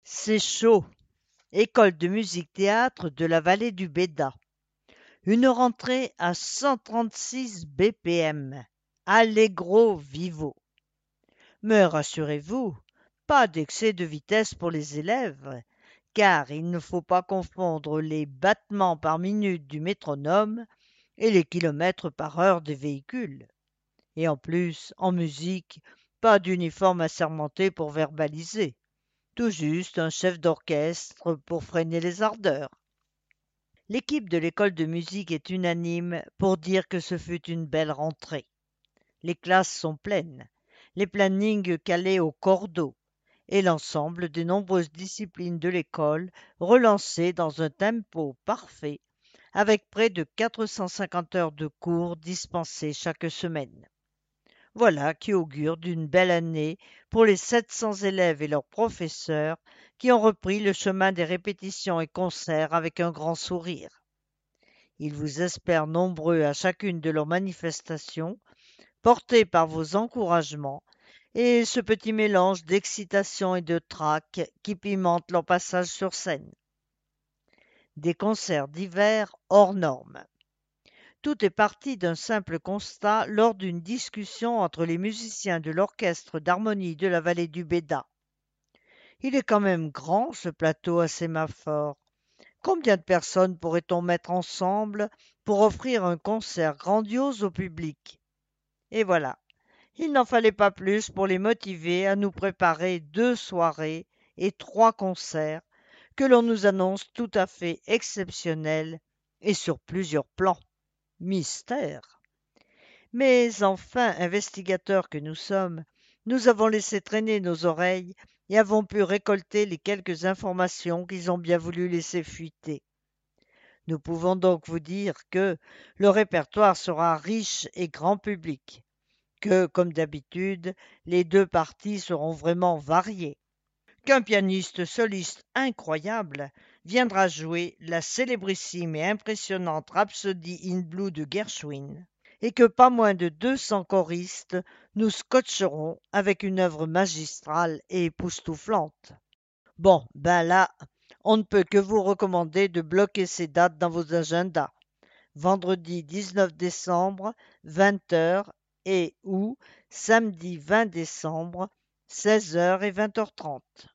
C'est chaud. École de musique-théâtre de la vallée du Béda. Une rentrée à 136 BPM. Allegro vivo. Mais rassurez-vous, pas d'excès de vitesse pour les élèves, car il ne faut pas confondre les battements par minute du métronome et les kilomètres par heure des véhicules. Et en plus, en musique, pas d'uniforme assermenté pour verbaliser. Tout juste un chef d'orchestre pour freiner les ardeurs. L'équipe de l'école de musique est unanime pour dire que ce fut une belle rentrée. Les classes sont pleines, les plannings calés au cordeau, et l'ensemble des nombreuses disciplines de l'école relancées dans un tempo parfait, avec près de 450 heures de cours dispensés chaque semaine. Voilà qui augure d'une belle année pour les 700 élèves et leurs professeurs qui ont repris le chemin des répétitions et concerts avec un grand sourire. Ils vous espèrent nombreux à chacune de leurs manifestations, portés par vos encouragements et ce petit mélange d'excitation et de trac qui pimente leur passage sur scène. Des concerts d'hiver hors normes. Tout est parti d'un simple constat lors d'une discussion entre les musiciens de l'orchestre d'harmonie de la vallée du Béda. Il est quand même grand, ce plateau à sémaphore. Combien de personnes pourrait-on mettre ensemble pour offrir un concert grandiose au public? Et voilà, il n'en fallait pas plus pour les motiver à nous préparer 2 soirées et 3 concerts que l'on nous annonce tout à fait exceptionnels et sur plusieurs plans. Mystère! Mais enfin, investigateurs que nous sommes, nous avons laissé traîner nos oreilles et avons pu récolter les quelques informations qu'ils ont bien voulu laisser fuiter. Nous pouvons donc vous dire que le répertoire sera riche et grand public, que, comme d'habitude, les 2 parties seront vraiment variées, qu'un pianiste soliste incroyable viendra jouer la célébrissime et impressionnante Rhapsody in Blue de Gershwin, et que pas moins de 200 choristes nous scotcheront avec une œuvre magistrale et époustouflante. Bon, ben là, on ne peut que vous recommander de bloquer ces dates dans vos agendas. Vendredi 19 décembre, 20 heures, et ou samedi 20 décembre, 16 heures et 20h30.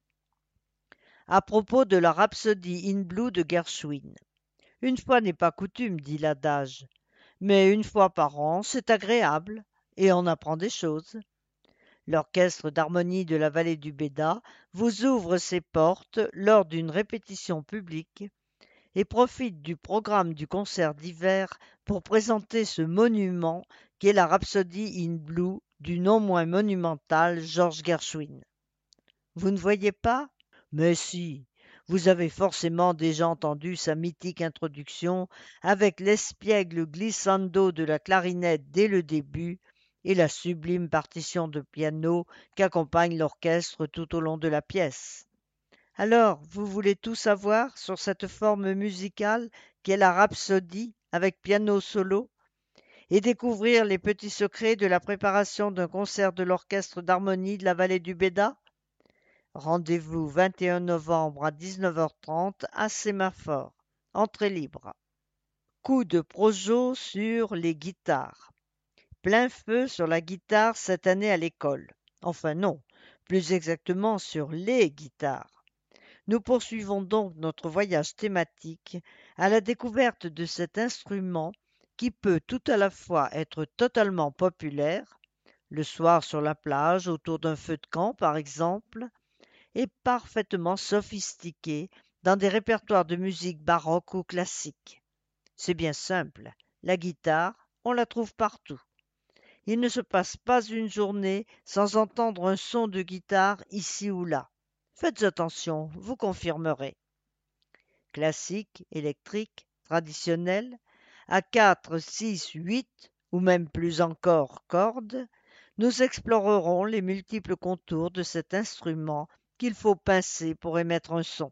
À propos de la Rhapsody in Blue de Gershwin. Une fois n'est pas coutume, dit l'adage, mais une fois par an, c'est agréable, et on apprend des choses. L'orchestre d'harmonie de la vallée du Béda vous ouvre ses portes lors d'une répétition publique et profite du programme du concert d'hiver pour présenter ce monument qu'est la Rhapsody in Blue du non moins monumental George Gershwin. Vous ne voyez pas? Mais si, vous avez forcément déjà entendu sa mythique introduction avec l'espiègle glissando de la clarinette dès le début et la sublime partition de piano qu'accompagne l'orchestre tout au long de la pièce. Alors, vous voulez tout savoir sur cette forme musicale qu'est la rhapsodie avec piano solo et découvrir les petits secrets de la préparation d'un concert de l'orchestre d'harmonie de la vallée du Béda? Rendez-vous 21 novembre à 19h30 à Sémaphore. Entrée libre. Coup de projo sur les guitares. Plein feu sur la guitare cette année à l'école. Enfin non, plus exactement sur les guitares. Nous poursuivons donc notre voyage thématique à la découverte de cet instrument qui peut tout à la fois être totalement populaire, le soir sur la plage autour d'un feu de camp par exemple, et parfaitement sophistiqué dans des répertoires de musique baroque ou classique. C'est bien simple, la guitare, on la trouve partout. Il ne se passe pas une journée sans entendre un son de guitare ici ou là. Faites attention, vous confirmerez. Classique, électrique, traditionnel, à 4, 6, 8 ou même plus encore cordes, nous explorerons les multiples contours de cet instrument qu'il faut pincer pour émettre un son.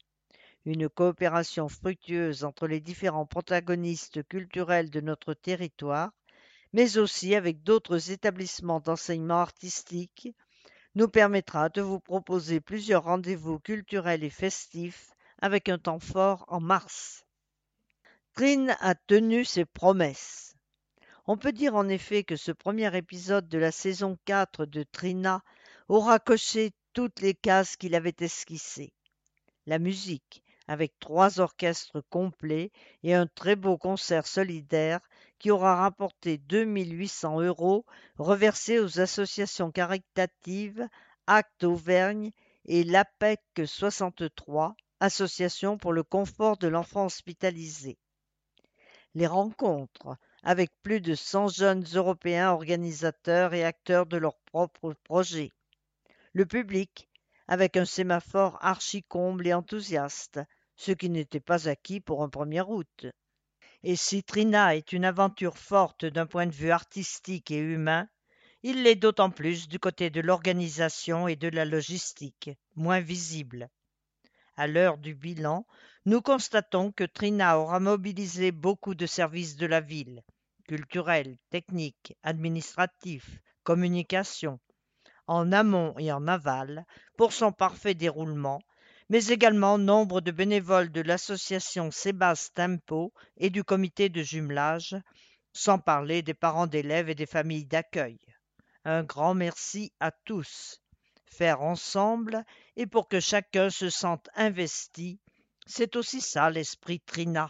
Une coopération fructueuse entre les différents protagonistes culturels de notre territoire, mais aussi avec d'autres établissements d'enseignement artistique, nous permettra de vous proposer plusieurs rendez-vous culturels et festifs avec un temps fort en mars. Trine a tenu ses promesses. On peut dire en effet que ce premier épisode de la saison 4 de Trina aura coché toutes les cases qu'il avait esquissées. La musique, avec 3 orchestres complets et un très beau concert solidaire qui aura rapporté 2 800 € reversés aux associations caritatives Actes Auvergne et l'APEC 63, Association pour le confort de l'enfant hospitalisé. Les rencontres avec plus de 100 jeunes Européens organisateurs et acteurs de leurs propres projets. Le public, avec un sémaphore archi-comble et enthousiaste, ce qui n'était pas acquis pour un 1er août. Et si Trina est une aventure forte d'un point de vue artistique et humain, il l'est d'autant plus du côté de l'organisation et de la logistique, moins visible. À l'heure du bilan, nous constatons que Trina aura mobilisé beaucoup de services de la ville, culturels, techniques, administratifs, communication, en amont et en aval, pour son parfait déroulement, mais également nombre de bénévoles de l'association Sebas Tempo et du comité de jumelage, sans parler des parents d'élèves et des familles d'accueil. Un grand merci à tous. Faire ensemble et pour que chacun se sente investi, c'est aussi ça l'esprit Trina.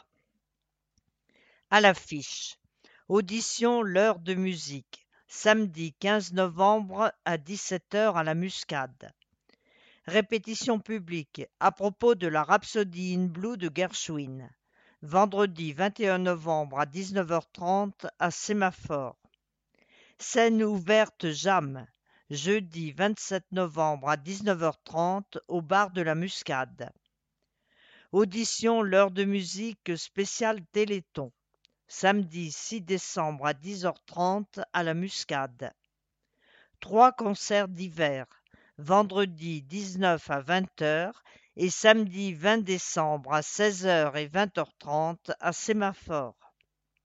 À l'affiche. Audition L'heure de musique. Samedi 15 novembre à 17h à la Muscade. Répétition publique à propos de la Rhapsody in Blue de Gershwin. Vendredi 21 novembre à 19h30 à Sémaphore. Scène ouverte Jam. Jeudi 27 novembre à 19h30 au bar de la Muscade. Audition L'heure de musique spéciale Téléthon. Samedi 6 décembre à 10h30 à la Muscade. 3 concerts d'hiver. Vendredi 19 à 20h et samedi 20 décembre à 16h et 20h30 à Sémaphore.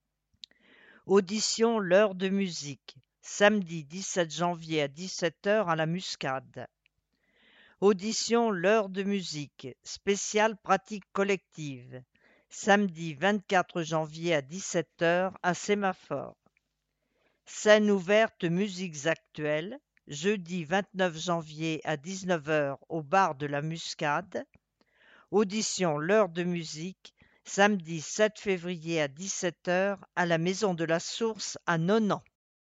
Audition L'heure de musique. Samedi 17 janvier à 17h à la Muscade. Audition L'heure de musique. Spéciale pratique collective. Samedi 24 janvier à 17h à Sémaphore. Scène ouverte musiques actuelles. Jeudi 29 janvier à 19h au bar de la Muscade. Audition L'heure de musique. Samedi 7 février à 17h à la Maison de la Source à Nonan.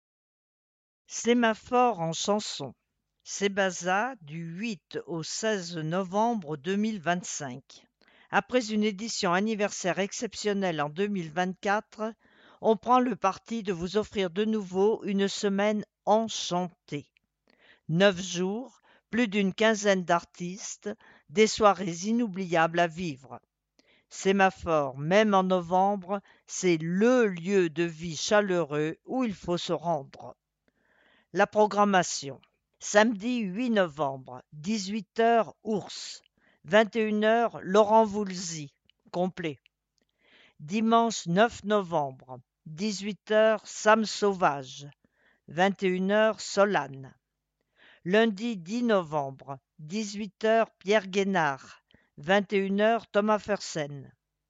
Sémaphore en chanson. Sébaza du 8 au 16 novembre 2025. Après une édition anniversaire exceptionnelle en 2024, on prend le parti de vous offrir de nouveau une semaine enchantée. 9 jours, plus d'une quinzaine d'artistes, des soirées inoubliables à vivre. Sémaphore, même en novembre, c'est le lieu de vie chaleureux où il faut se rendre. La programmation. Samedi 8 novembre, 18h Ours, 21h Laurent Voulzy, complet. Dimanche 9 novembre, 18h Sam Sauvage, 21h Solane. Lundi 10 novembre, 18h Pierre Guénard, 21h Thomas Fersen.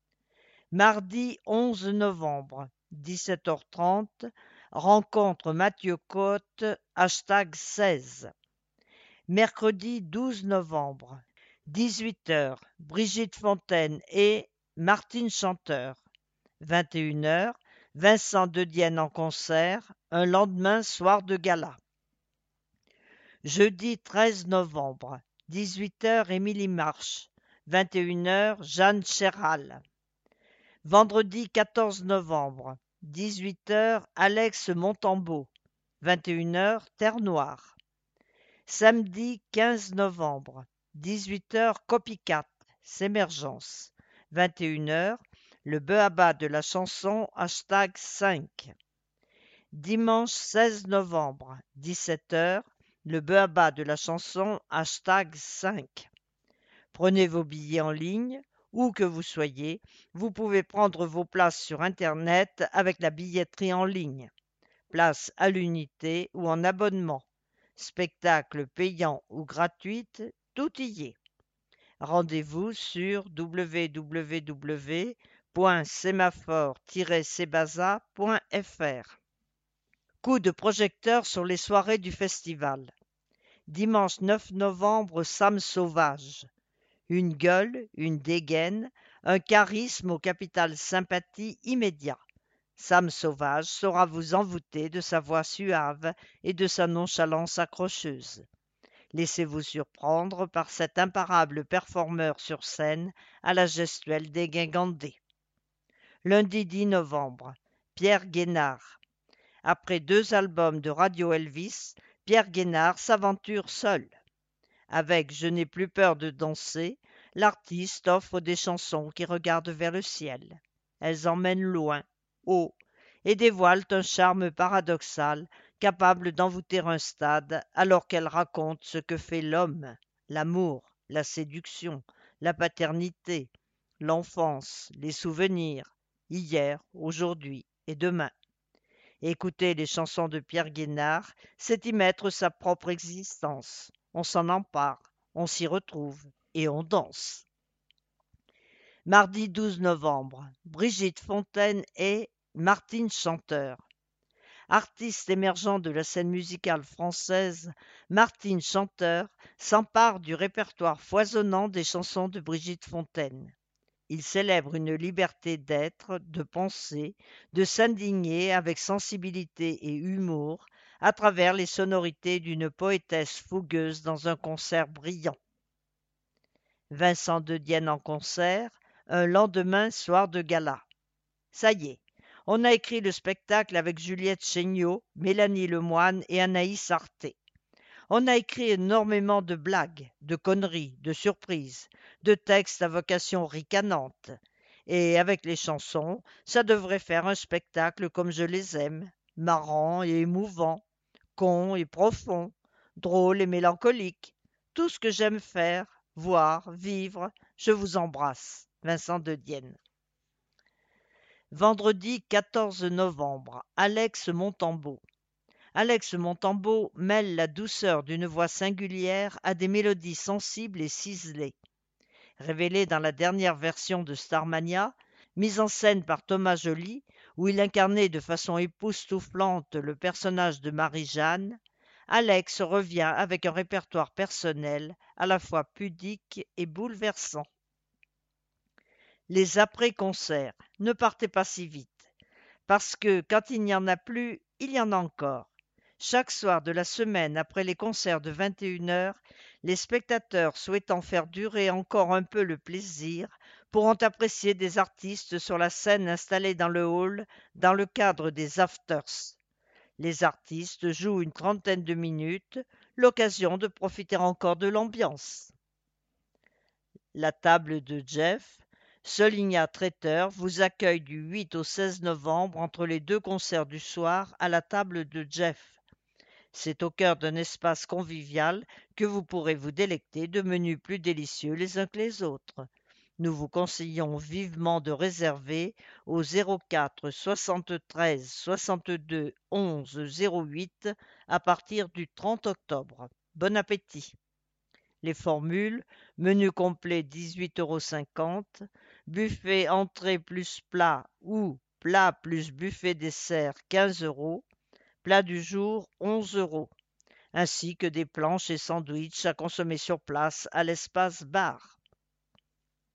Mardi 11 novembre, 17h30, rencontre Mathieu Côte, #16. Mercredi 12 novembre, 18h, Brigitte Fontaine et Martine Chanteur. 21h, Vincent Dedienne en concert, un lendemain soir de gala. Jeudi 13 novembre, 18h, Émilie Marche. 21h, Jeanne Chéral. Vendredi 14 novembre, 18h, Alex Montambeau. 21h, Terre Noire. Samedi 15 novembre, 18h, Copycat, S'émergence. 21h, le b.a.-ba de la chanson #5. Dimanche 16 novembre, 17h, le b.a.-ba de la chanson #5. Prenez vos billets en ligne, où que vous soyez, vous pouvez prendre vos places sur Internet avec la billetterie en ligne. Place à l'unité ou en abonnement. Spectacles payants ou gratuits, tout y est. Rendez-vous sur www.semaphore-sebasa.fr. Coup de projecteur sur les soirées du festival. Dimanche 9 novembre, Sam Sauvage. Une gueule, une dégaine, un charisme au capital sympathie immédiat. Sam Sauvage saura vous envoûter de sa voix suave et de sa nonchalance accrocheuse. Laissez-vous surprendre par cet imparable performeur sur scène à la gestuelle dégingandée. Lundi 10 novembre, Pierre Guénard. Après 2 albums de Radio Elvis, Pierre Guénard s'aventure seul. Avec Je n'ai plus peur de danser, l'artiste offre des chansons qui regardent vers le ciel. Elles emmènent loin, haut, et dévoilent un charme paradoxal capable d'envoûter un stade alors qu'elles racontent ce que fait l'homme, l'amour, la séduction, la paternité, l'enfance, les souvenirs, hier, aujourd'hui et demain. Écouter les chansons de Pierre Guénard, c'est y mettre sa propre existence. On s'en empare, on s'y retrouve et on danse. Mardi 12 novembre, Brigitte Fontaine et Martine Chanteur. Artiste émergent de la scène musicale française, Martine Chanteur s'empare du répertoire foisonnant des chansons de Brigitte Fontaine. Il célèbre une liberté d'être, de penser, de s'indigner avec sensibilité et humour à travers les sonorités d'une poétesse fougueuse dans un concert brillant. Vincent de Dienne en concert, un lendemain soir de gala. Ça y est, on a écrit le spectacle avec Juliette Chéniaud, Mélanie Lemoine et Anaïs Arthé. On a écrit énormément de blagues, de conneries, de surprises, de textes à vocation ricanante. Et avec les chansons, ça devrait faire un spectacle comme je les aime, marrant et émouvant, con et profond, drôle et mélancolique. Tout ce que j'aime faire, voir, vivre, je vous embrasse. Vincent de Dienne. Vendredi 14 novembre, Alex Montambeau. Alex Montambeau mêle la douceur d'une voix singulière à des mélodies sensibles et ciselées. Révélé dans la dernière version de Starmania, mise en scène par Thomas Joly, où il incarnait de façon époustouflante le personnage de Marie-Jeanne, Alex revient avec un répertoire personnel à la fois pudique et bouleversant. Les après-concerts, ne partez pas si vite, parce que quand il n'y en a plus, il y en a encore. Chaque soir de la semaine après les concerts de 21h, les spectateurs souhaitant faire durer encore un peu le plaisir pourront apprécier des artistes sur la scène installée dans le hall dans le cadre des afters. Les artistes jouent une trentaine de minutes, l'occasion de profiter encore de l'ambiance. La table de Jeff, Soligna Traiteur, vous accueille du 8 au 16 novembre entre les 2 concerts du soir à la table de Jeff. C'est au cœur d'un espace convivial que vous pourrez vous délecter de menus plus délicieux les uns que les autres. Nous vous conseillons vivement de réserver au 04 73 62 11 08 à partir du 30 octobre. Bon appétit! Les formules, menu complet 18,50 €, buffet entrée plus plat ou plat plus buffet dessert 15 €, plat du jour 11 €, ainsi que des planches et sandwichs à consommer sur place à l'espace bar.